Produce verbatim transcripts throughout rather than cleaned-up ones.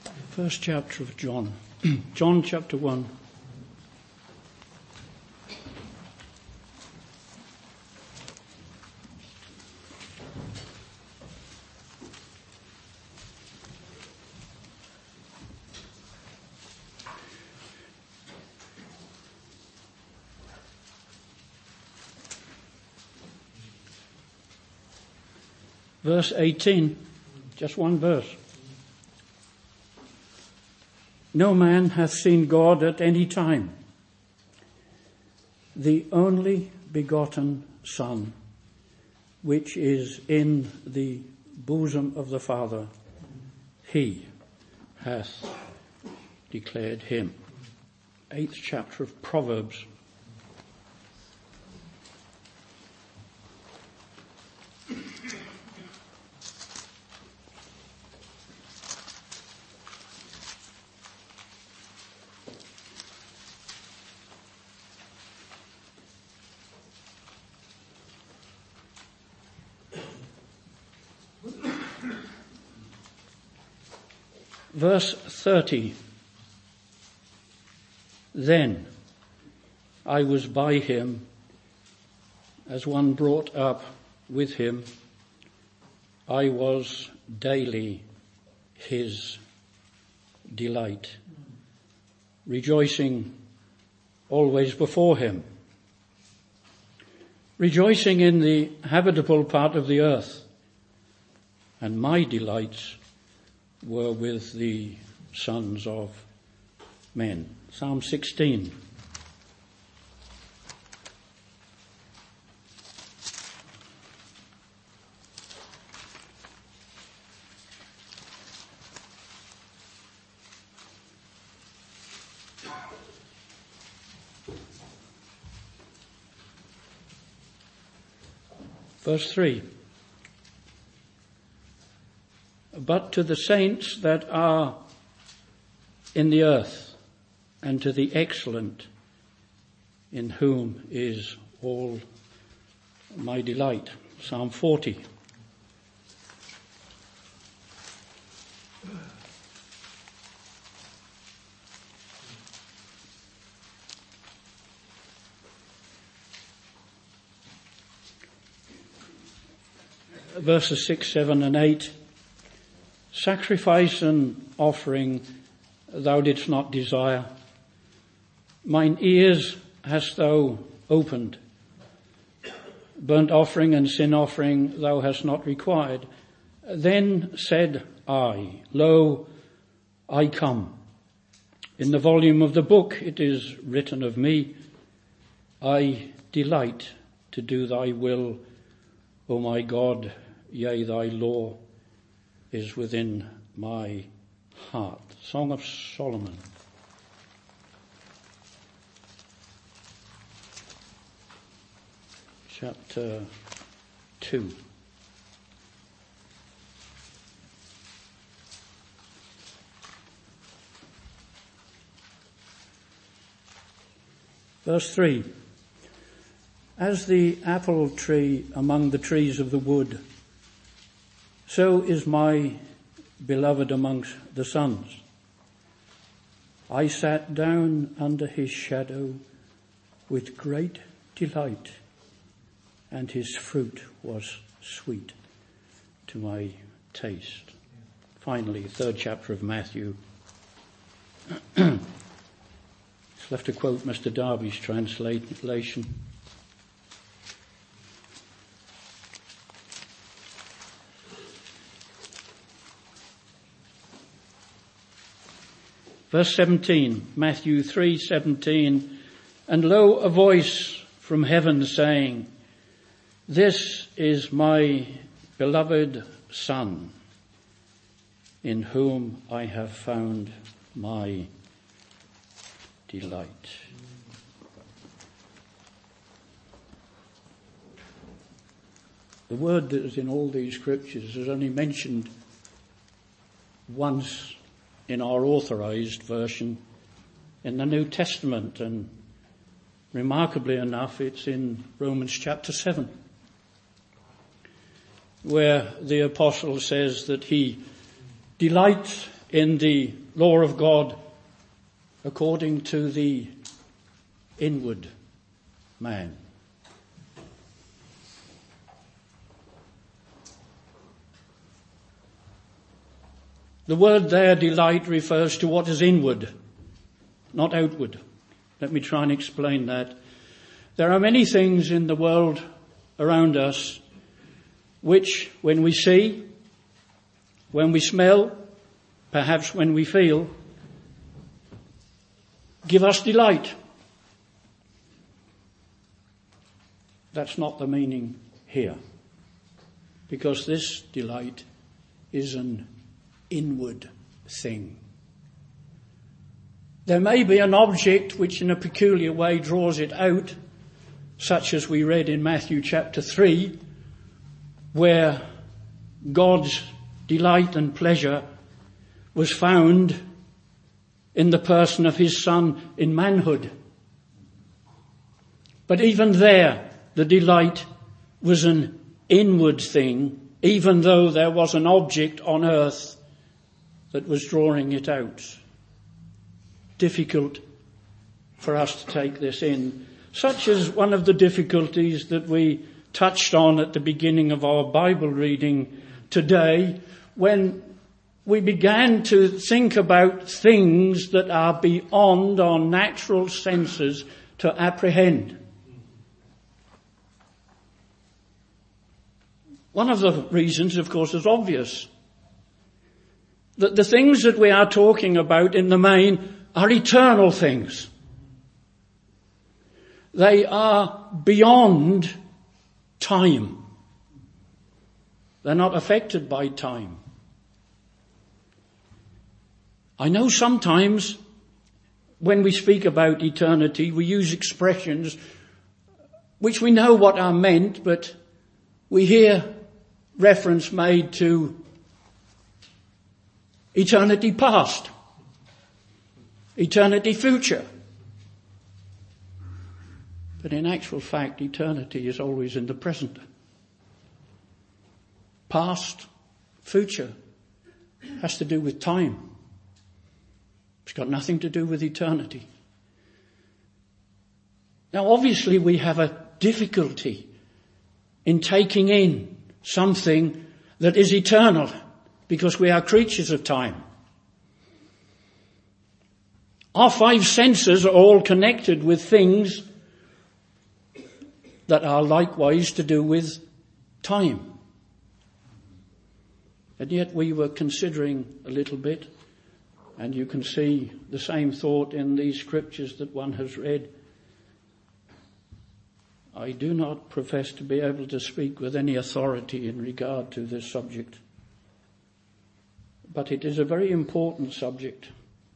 First chapter of John. John chapter one. Verse eighteen, just one verse. No man hath seen God at any time. The only begotten Son, which is in the bosom of the Father, he hath declared him. Eighth chapter of Proverbs. Verse thirty. Then I was by him as one brought up with him. I was daily his delight, rejoicing always before him, rejoicing in the habitable part of the earth, and my delights were with the sons of men. Psalm sixteen. Verse three. But to the saints that are in the earth, and to the excellent, in whom is all my delight. Psalm forty. Verses six, seven and eight. Sacrifice and offering thou didst not desire. Mine ears hast thou opened. Burnt offering and sin offering thou hast not required. Then said I, Lo, I come. In the volume of the book it is written of me, I delight to do thy will, O my God, yea, thy law is within my heart. Song of Solomon. Chapter two. Verse three. As the apple tree among the trees of the wood, so is my beloved amongst the sons. I sat down under his shadow with great delight, and his fruit was sweet to my taste. Finally, third chapter of Matthew. It's left to quote Mister Darby's translation. Verse seventeen, Matthew three seventeen, and lo, a voice from heaven saying, This is my beloved Son, in whom I have found my delight. The word that is in all these scriptures is only mentioned once in our authorized version in the New Testament, and remarkably enough it's in Romans chapter seven, where the apostle says that he delights in the law of God according to the inward man. The word there, delight, refers to what is inward, not outward. Let me try and explain that. There are many things in the world around us which, when we see, when we smell, perhaps when we feel, give us delight. That's not the meaning here, because this delight is an inward thing. There may be an object which in a peculiar way draws it out, such as we read in Matthew chapter three, where God's delight and pleasure was found in the person of his Son in manhood. But even there, the delight was an inward thing, even though there was an object on earth that was drawing it out. Difficult for us to take this in, such as one of the difficulties that we touched on at the beginning of our Bible reading today, when we began to think about things that are beyond our natural senses to apprehend. One of the reasons, of course, is obvious. That the things that we are talking about in the main are eternal things. They are beyond time. They're not affected by time. I know sometimes when we speak about eternity, we use expressions which we know what are meant, but we hear reference made to eternity past, eternity future. But in actual fact, eternity is always in the present. Past, future has to do with time. It's got nothing to do with eternity. Now obviously we have a difficulty in taking in something that is eternal, because we are creatures of time. Our five senses are all connected with things that are likewise to do with time. And yet we were considering a little bit, and you can see the same thought in these scriptures that one has read. I do not profess to be able to speak with any authority in regard to this subject. But it is a very important subject.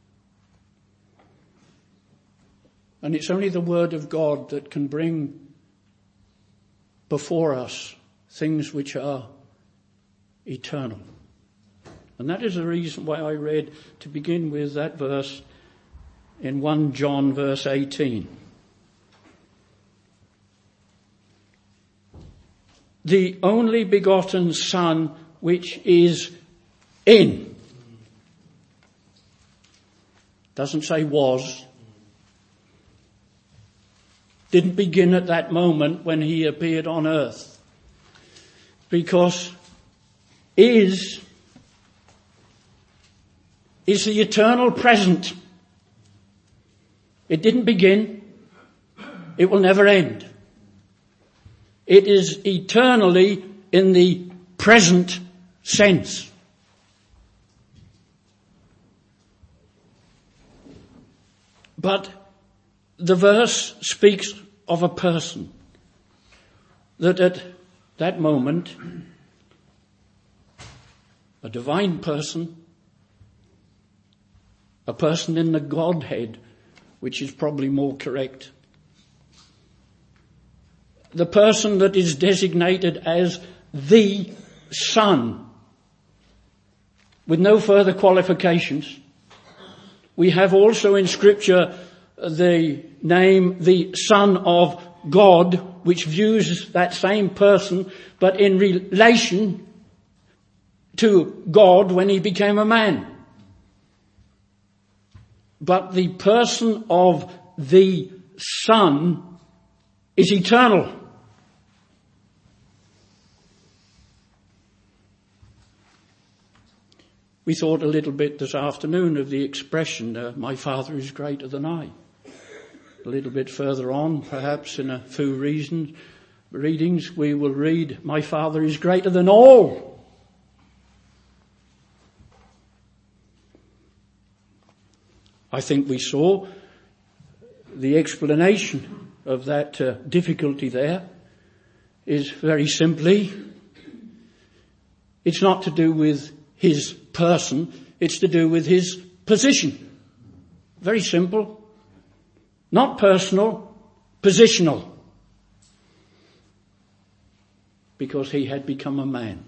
And it's only the Word of God that can bring before us things which are eternal. And that is the reason why I read, to begin with, that verse in First John verse eighteen. The only begotten Son which is in. Doesn't say was. Didn't begin at that moment when he appeared on earth. Because is is the eternal present. It didn't begin. It will never end. It is eternally in the present sense. But the verse speaks of a person that at that moment, a divine person, a person in the Godhead, which is probably more correct, the person that is designated as the Son, with no further qualifications. We have also in Scripture the name the Son of God, which views that same person, but in relation to God when he became a man. but the person of the Son is eternal. We thought a little bit this afternoon of the expression, uh, my Father is greater than I. A little bit further on, perhaps in a few reasons, readings, we will read, my Father is greater than all. I think we saw the explanation of that uh, difficulty there is very simply, it's not to do with his person, it's to do with his position. Very simple. Not personal, positional. Because he had become a man.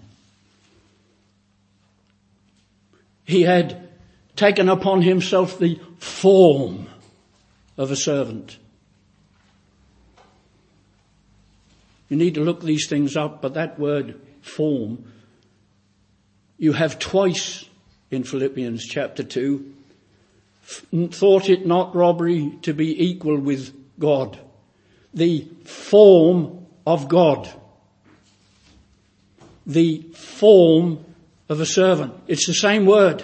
He had taken upon himself the form of a servant. You need to look these things up, but that word form you have twice in Philippians chapter two. Thought it not robbery to be equal with God. The form of God. The form of a servant. It's the same word.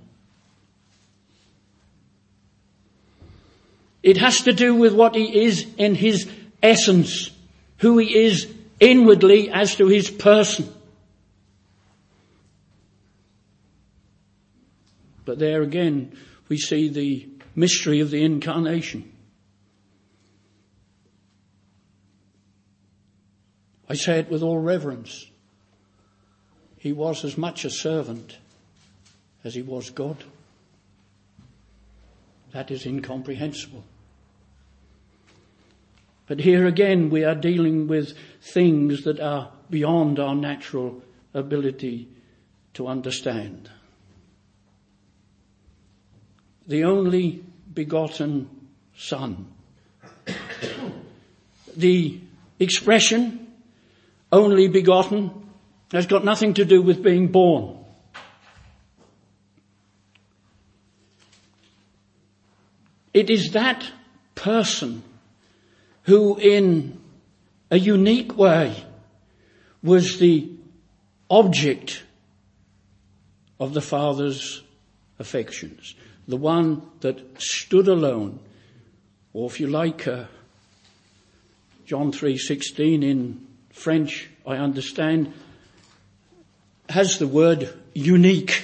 It has to do with what he is in his essence, who he is inwardly as to his person. But there again, we see the mystery of the incarnation. I say it with all reverence. He was as much a servant as he was God. That is incomprehensible. But here again, we are dealing with things that are beyond our natural ability to understand. The only begotten Son. The expression, only begotten, has got nothing to do with being born. It is that person who in a unique way was the object of the Father's affections. The one that stood alone, or if you like, uh, John three sixteen in French, I understand, has the word unique.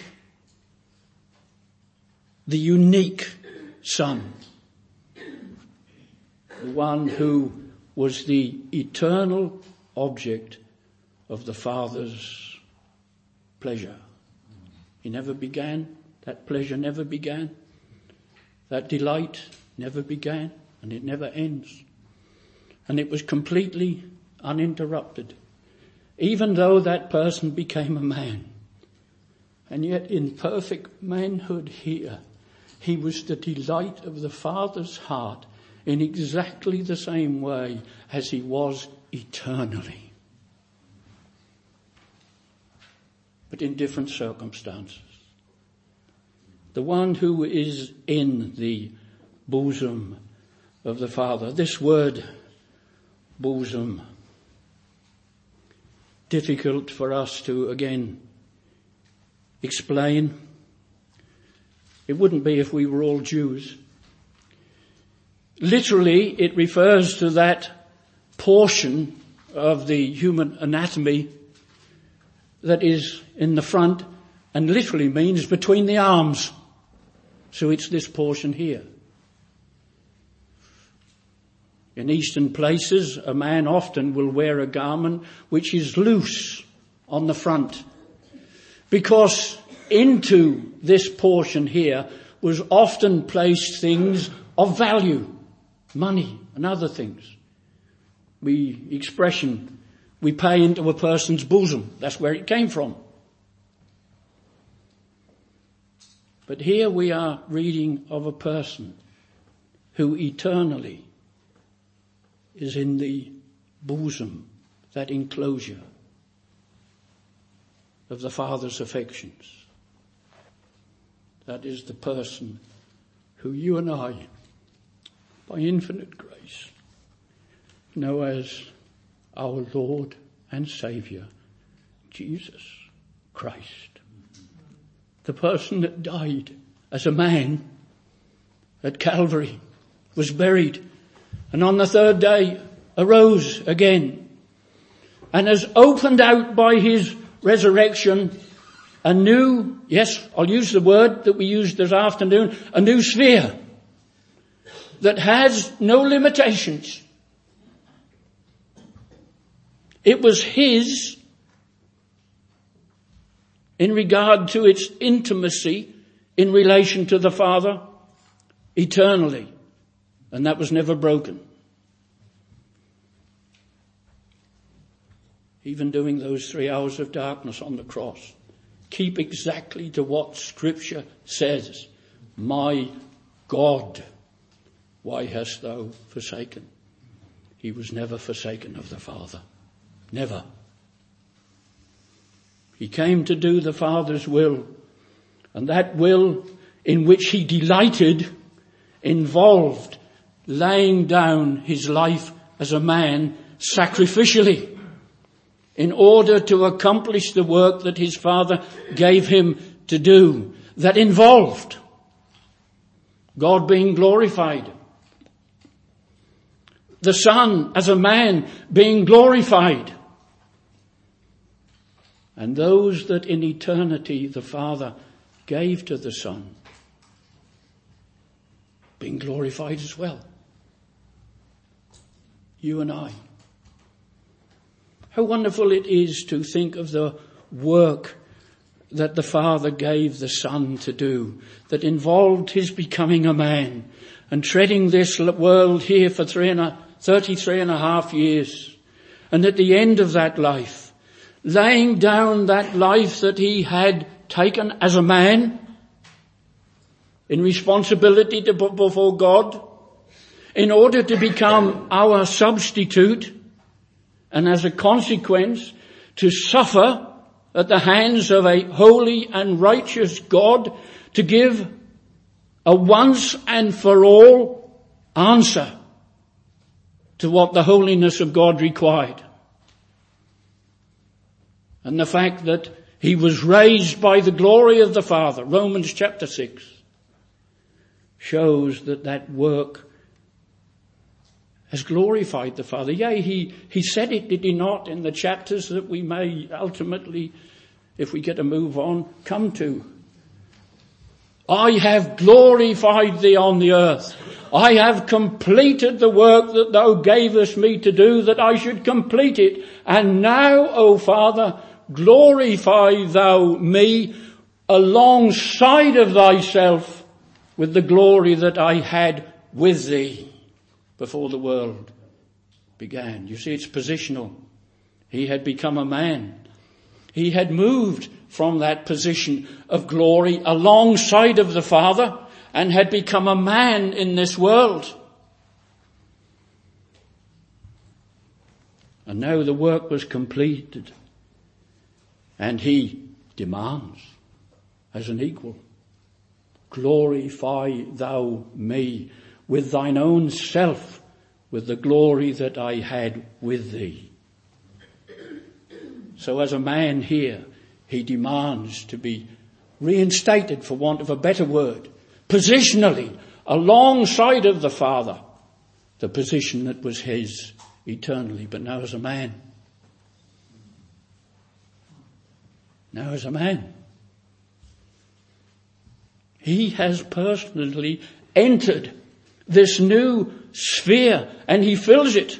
The unique Son. The one who was the eternal object of the Father's pleasure. He never began. That pleasure never began. That delight never began, and it never ends. And it was completely uninterrupted, even though that person became a man. And yet in perfect manhood here, he was the delight of the Father's heart in exactly the same way as he was eternally. But in different circumstances. The one who is in the bosom of the Father. This word, bosom, difficult for us to again explain. It wouldn't be if we were all Jews. Literally, it refers to that portion of the human anatomy that is in the front and literally means between the arms. So it's this portion here. In Eastern places, a man often will wear a garment which is loose on the front, because into this portion here was often placed things of value, money and other things. We expression, we pay into a person's bosom. That's where it came from. But here we are reading of a person who eternally is in the bosom, that enclosure of the Father's affections. That is the person who you and I, by infinite grace, know as our Lord and Saviour, Jesus Christ. The person that died as a man at Calvary, was buried, and on the third day arose again, and has opened out by his resurrection a new, yes, I'll use the word that we used this afternoon, a new sphere that has no limitations. It was his in regard to its intimacy in relation to the Father eternally, and that was never broken. Even doing those three hours of darkness on the cross, keep exactly to what Scripture says. My God, why hast thou forsaken? He was never forsaken of the Father. Never. He came to do the Father's will, and that will in which he delighted involved laying down his life as a man sacrificially in order to accomplish the work that his Father gave him to do. That involved God being glorified, the Son as a man being glorified, and those that in eternity the Father gave to the Son being glorified as well. You and I. How wonderful it is to think of the work that the Father gave the Son to do, that involved his becoming a man and treading this world here for three and a, thirty-three and a half years. And at the end of that life, laying down that life that he had taken as a man in responsibility to put before God, in order to become our substitute, and as a consequence to suffer at the hands of a holy and righteous God, to give a once and for all answer to what the holiness of God required. And the fact that he was raised by the glory of the Father, Romans chapter six, shows that that work has glorified the Father. Yea, he, he said it, did he not, in the chapters that we may ultimately, if we get to move on, come to. I have glorified thee on the earth. I have completed the work that thou gavest me to do, that I should complete it. And now, O Father, glorify thou me alongside of thyself with the glory that I had with thee before the world began. You see, it's positional. He had become a man. He had moved from that position of glory alongside of the Father and had become a man in this world. And now the work was completed, and he demands as an equal, glorify thou me with thine own self, with the glory that I had with thee. So as a man here, he demands to be reinstated, for want of a better word, positionally, alongside of the Father, the position that was his eternally, but now as a man. Now as a man. He has personally entered this new sphere, and he fills it.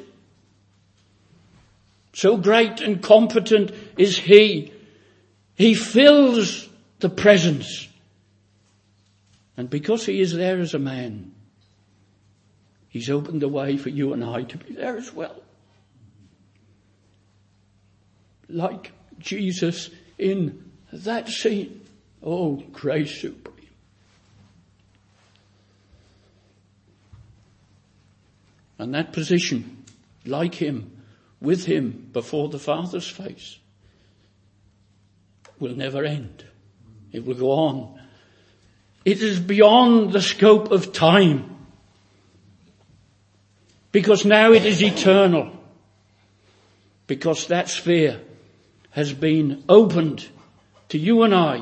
So great and competent is he. He fills the presence. And because he is there as a man, he's opened the way for you and I to be there as well. Like Jesus in that scene. Oh, grace supreme. And that position, like him, with him, before the Father's face, will never end. It will go on It is beyond the scope of time. Because now it is eternal. Because that sphere has been opened to you and I.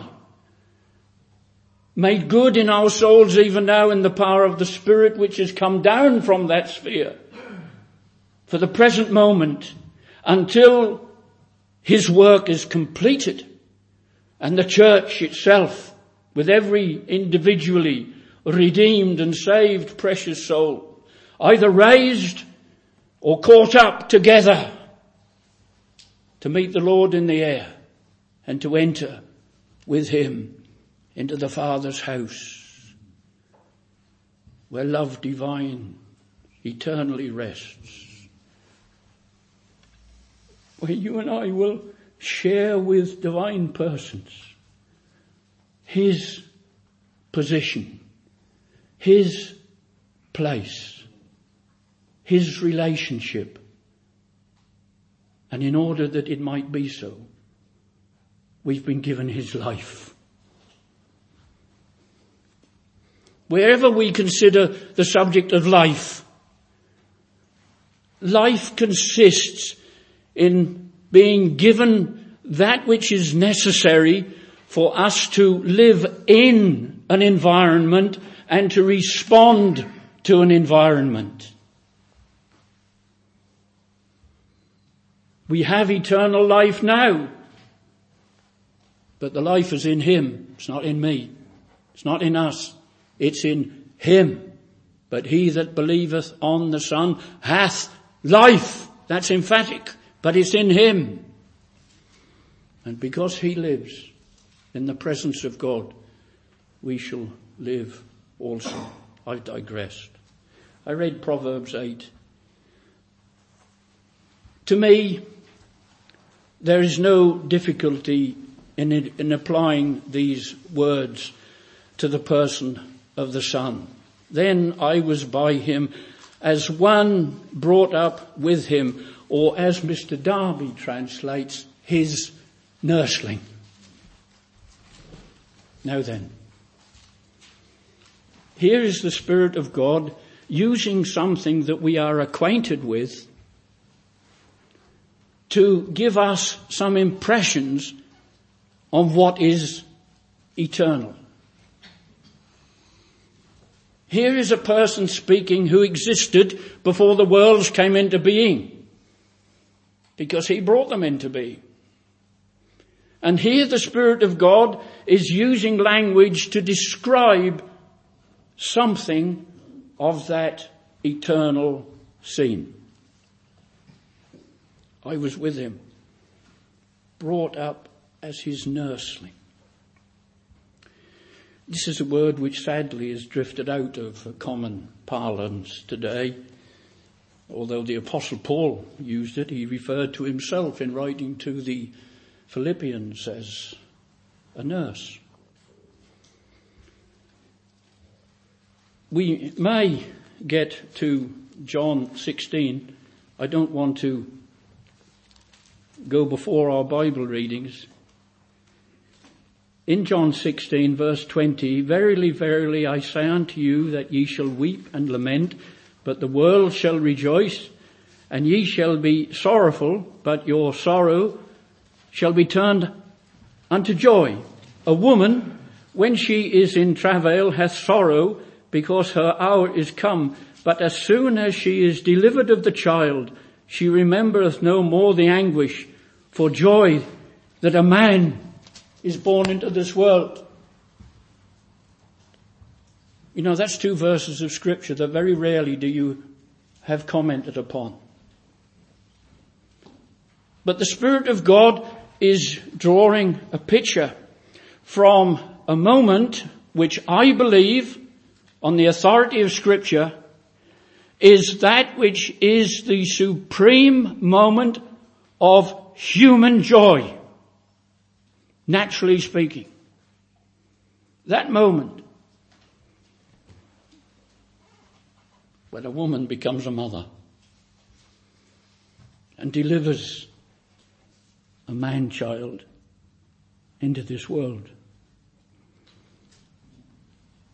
Made good in our souls even now in the power of the Spirit which has come down from that sphere. For the present moment, until His work is completed. And the church itself, with every individually redeemed and saved precious soul, either raised or caught up together to meet the Lord in the air and to enter with Him into the Father's house, where love divine eternally rests, where you and I will share with divine persons His position, His place, His relationship. And in order that it might be so, we've been given His life. Wherever we consider the subject of life, life consists in being given that which is necessary for us to live in an environment and to respond to an environment. We have eternal life now, but the life is in Him. It's not in me. It's not in us. It's in Him. But he that believeth on the Son hath life. That's emphatic. But it's in Him. And because He lives in the presence of God, we shall live also. I've digressed. I read Proverbs eight. To me, there is no difficulty in, it, in applying these words to the person of the Son. Then I was by Him as one brought up with Him, or as Mister Darby translates, His nursling. Now then, here is the Spirit of God using something that we are acquainted with to give us some impressions of what is eternal. Here is a person speaking who existed before the worlds came into being, because He brought them into being. And here the Spirit of God is using language to describe something of that eternal scene. I was with Him, brought up as His nursling. This is a word which sadly has drifted out of common parlance today. Although the Apostle Paul used it, he referred to himself in writing to the Philippians as a nurse. We may get to John sixteen. I don't want to go before our Bible readings. In John sixteen verse twenty, verily, verily, I say unto you that ye shall weep and lament, but the world shall rejoice, and ye shall be sorrowful, but your sorrow shall be turned unto joy. A woman, when she is in travail, hath sorrow, because her hour is come. But as soon as she is delivered of the child, she remembereth no more the anguish for joy that a man is born into this world. You know, that's two verses of Scripture that very rarely do you have commented upon. But the Spirit of God is drawing a picture from a moment which I believe, on the authority of Scripture, is that which is the supreme moment of human joy, naturally speaking. That moment when a woman becomes a mother and delivers a man-child into this world.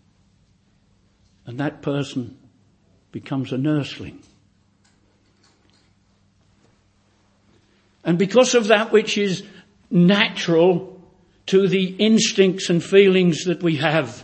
and that person becomes a nursling. And because of that which is natural to the instincts and feelings that we have,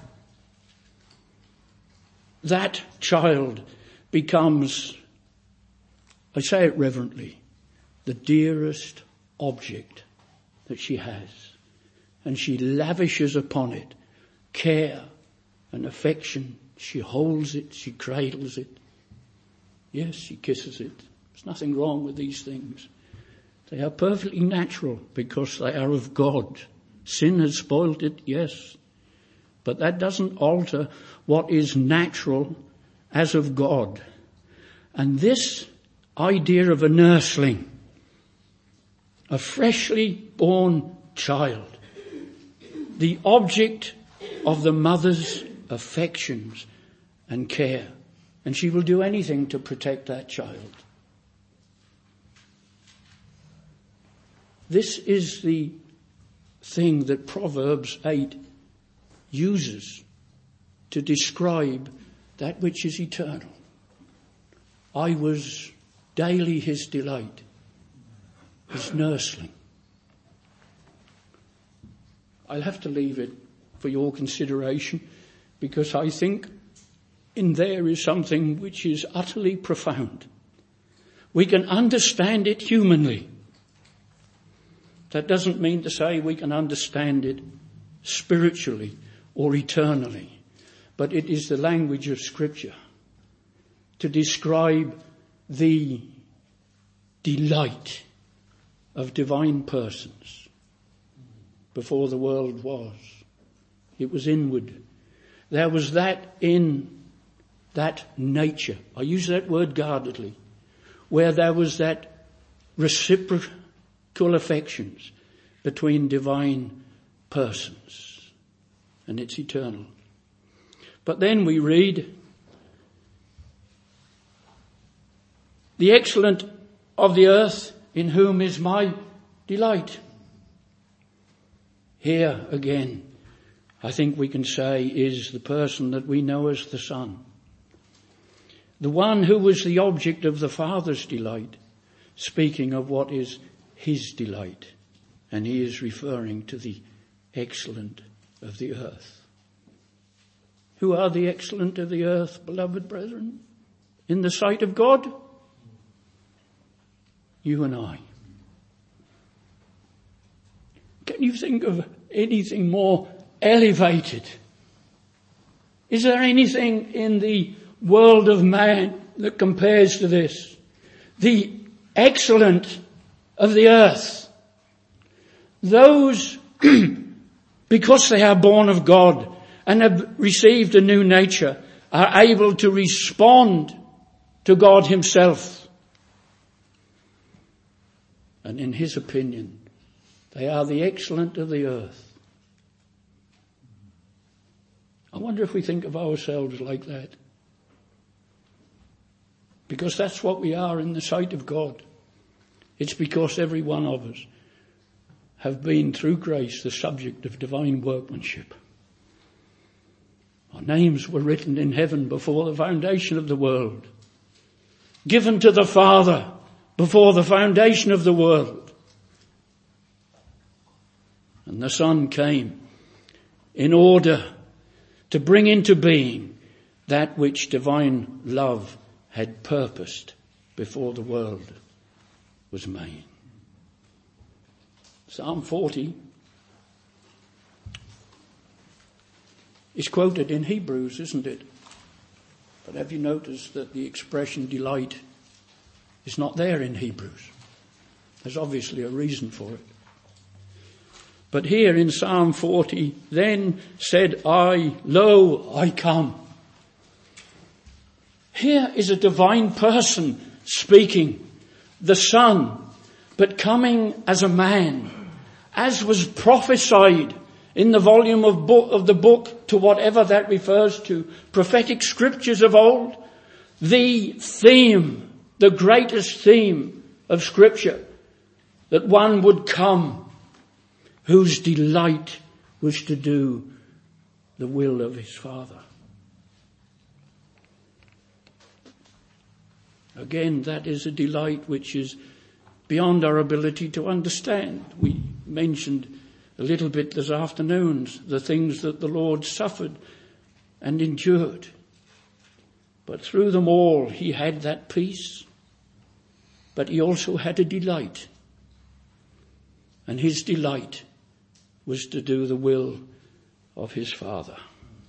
that child becomes, I say it reverently, the dearest object that she has. And she lavishes upon it care and affection. She holds it, she cradles it. Yes, she kisses it. There's nothing wrong with these things. They are perfectly natural because they are of God. Sin has spoiled it, yes. But that doesn't alter what is natural as of God. And this idea of a nursling, a freshly born child, the object of the mother's affections and care, and she will do anything to protect that child. This is the thing that Proverbs eight uses to describe that which is eternal. I was daily his delight, his nursling. I'll have to leave it for your consideration because I think in there is something which is utterly profound. We can understand it humanly. That doesn't mean to say we can understand it spiritually or eternally, but it is the language of Scripture to describe the delight of divine persons before the world was. It was inward. There was that in that nature, I use that word guardedly, where there was that reciprocal affections between divine persons, and it's eternal. But then we read, the excellent of the earth in whom is my delight. Here again, I think we can say is the person that we know as the Son. The one who was the object of the Father's delight, speaking of what is his delight. And he is referring to the excellent of the earth. Who are the excellent of the earth, beloved brethren? In the sight of God? You and I. Can you think of anything more elevated? Is there anything in the world of man that compares to this? The excellent of the earth. Those, because they are born of God and have received a new nature, are able to respond to God himself. And in his opinion, they are the excellent of the earth. I wonder if we think of ourselves like that. Because that's what we are in the sight of God. It's because every one of us have been, through grace, the subject of divine workmanship. Our names were written in heaven before the foundation of the world, given to the Father before the foundation of the world. And the Son came in order to bring into being that which divine love had purposed before the world was made. Psalm forty is quoted in Hebrews, isn't it? But have you noticed that the expression delight is not there in Hebrews? There's obviously a reason for it. But here in Psalm forty, then said I, lo, I come. Here is a divine person speaking, the Son, but coming as a man, as was prophesied in the volume of, book, of the book, to whatever that refers to, prophetic scriptures of old. The theme, the greatest theme of Scripture, that one would come whose delight was to do the will of his Father. Again, that is a delight which is beyond our ability to understand. We mentioned a little bit this afternoon the things that the Lord suffered and endured. But through them all, he had that peace. But he also had a delight. And his delight was to do the will of his Father.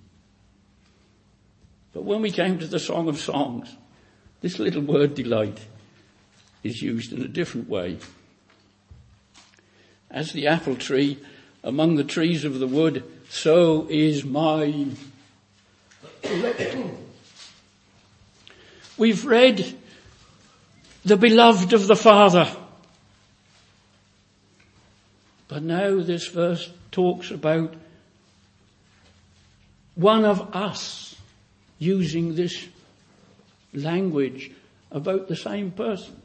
But when we came to the Song of Songs, this little word delight is used in a different way. As the apple tree among the trees of the wood, so is my... We've read the beloved of the Father. But now this verse talks about one of us using this language about the same person.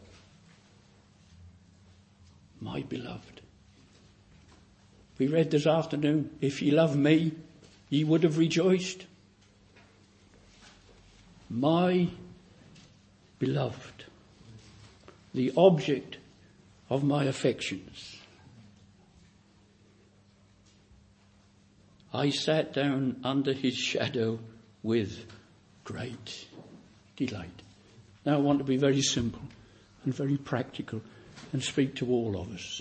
My beloved. We read this afternoon, if ye love me, ye would have rejoiced. My beloved, the object of my affections. I sat down under his shadow with great delight. Now I want to be very simple and very practical and speak to all of us.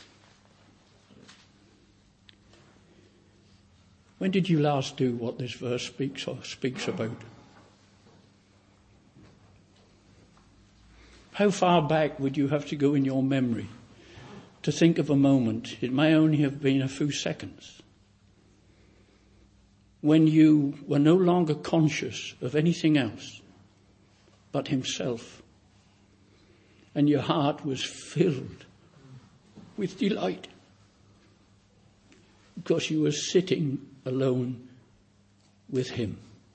When did you last do what this verse speaks or speaks about? How far back would you have to go in your memory to think of a moment? It may only have been a few seconds. When you were no longer conscious of anything else but himself. And your heart was filled with delight. Because you were sitting alone with him.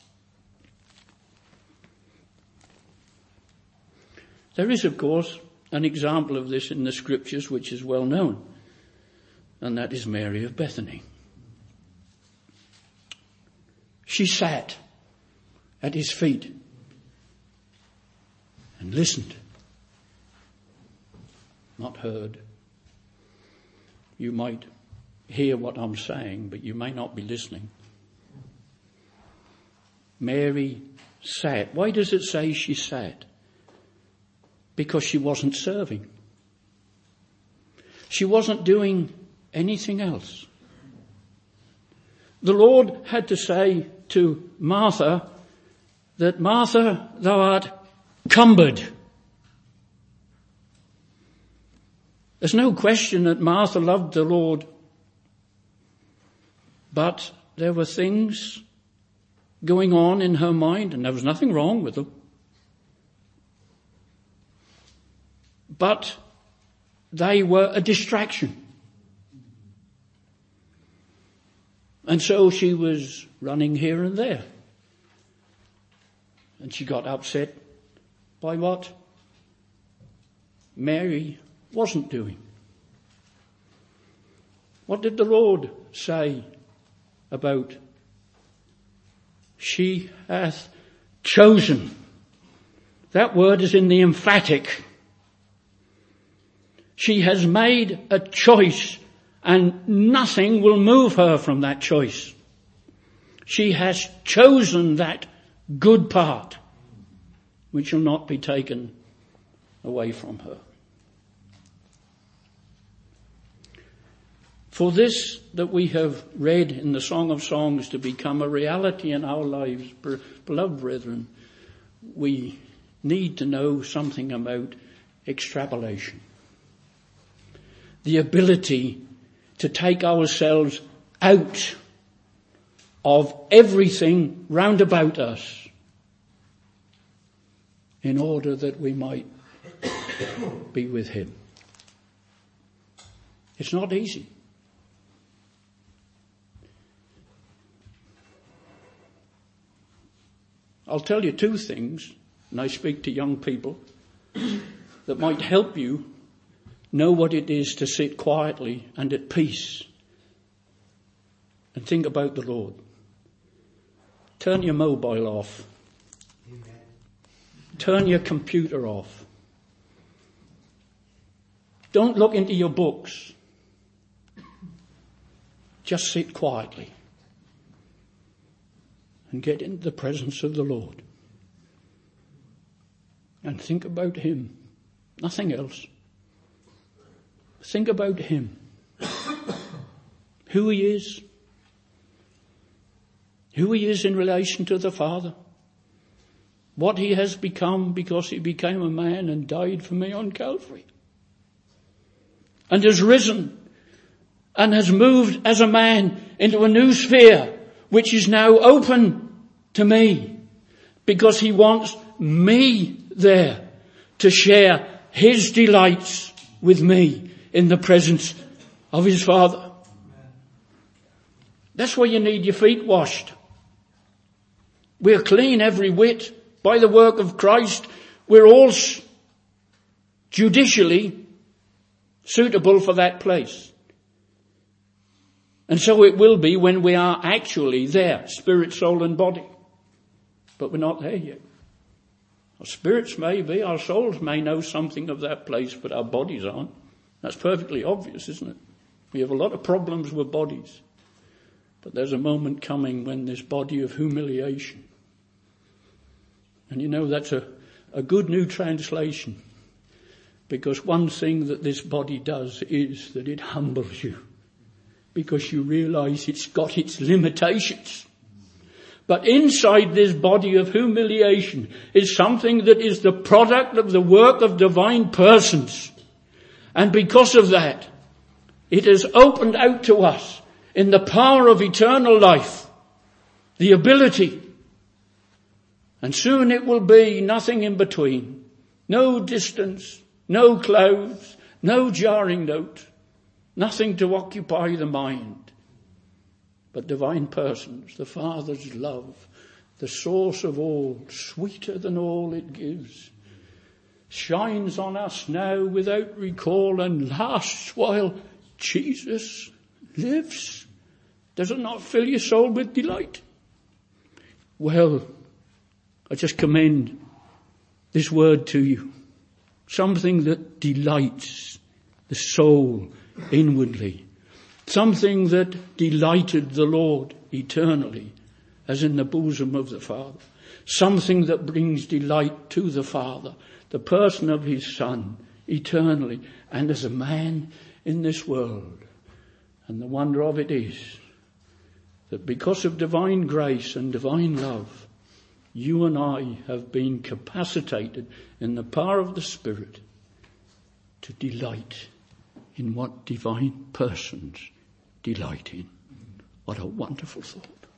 There is, of course, an example of this in the scriptures which is well known. And that is Mary of Bethany. She sat at his feet and listened. Not heard. You might hear what I'm saying, but you may not be listening. Mary sat. Why does it say she sat? Because she wasn't serving. She wasn't doing anything else. The Lord had to say to Martha that, Martha, thou art cumbered. There's no question that Martha loved the Lord, but there were things going on in her mind, and there was nothing wrong with them. But they were a distraction. And so she was running here and there. And she got upset by what Mary wasn't doing. What did the Lord say about? She hath chosen. That word is in the emphatic. She has made a choice, and nothing will move her from that choice. She has chosen that good part, which will not be taken away from her. For this that we have read in the Song of Songs to become a reality in our lives, beloved brethren, we need to know something about extrapolation. The ability to take ourselves out of everything round about us in order that we might be with him. It's not easy. I'll tell you two things, and I speak to young people, that might help you know what it is to sit quietly and at peace and think about the Lord. Turn your mobile off. Turn your computer off. Don't look into your books. Just sit quietly and get into the presence of the Lord. And think about him. Nothing else. Think about him. Who he is. Who he is in relation to the Father. What he has become because he became a man and died for me on Calvary. And has risen and has moved as a man into a new sphere which is now open to me because he wants me there to share his delights with me in the presence of his Father. That's why you need your feet washed. We're clean every whit by the work of Christ. We're all judicially suitable for that place. And so it will be when we are actually there, spirit, soul and body. But we're not there yet. Our spirits may be, our souls may know something of that place, but our bodies aren't. That's perfectly obvious, isn't it? We have a lot of problems with bodies. But there's a moment coming when this body of humiliation. And you know, that's a, a good new translation. Because one thing that this body does is that it humbles you. Because you realize it's got its limitations. But inside this body of humiliation is something that is the product of the work of divine persons. And because of that, it has opened out to us in the power of eternal life, the ability. And soon it will be nothing in between. No distance, no clouds, no jarring note, nothing to occupy the mind. But divine persons, the Father's love, the source of all, sweeter than all it gives, shines on us now without recall and lasts while Jesus lives. Does it not fill your soul with delight? Well, I just commend this word to you. Something that delights the soul inwardly. Something that delighted the Lord eternally, as in the bosom of the Father. Something that brings delight to the Father, the person of his Son, eternally, and as a man in this world. And the wonder of it is that because of divine grace and divine love, you and I have been capacitated in the power of the Spirit to delight in what divine persons delight in. What a wonderful thought.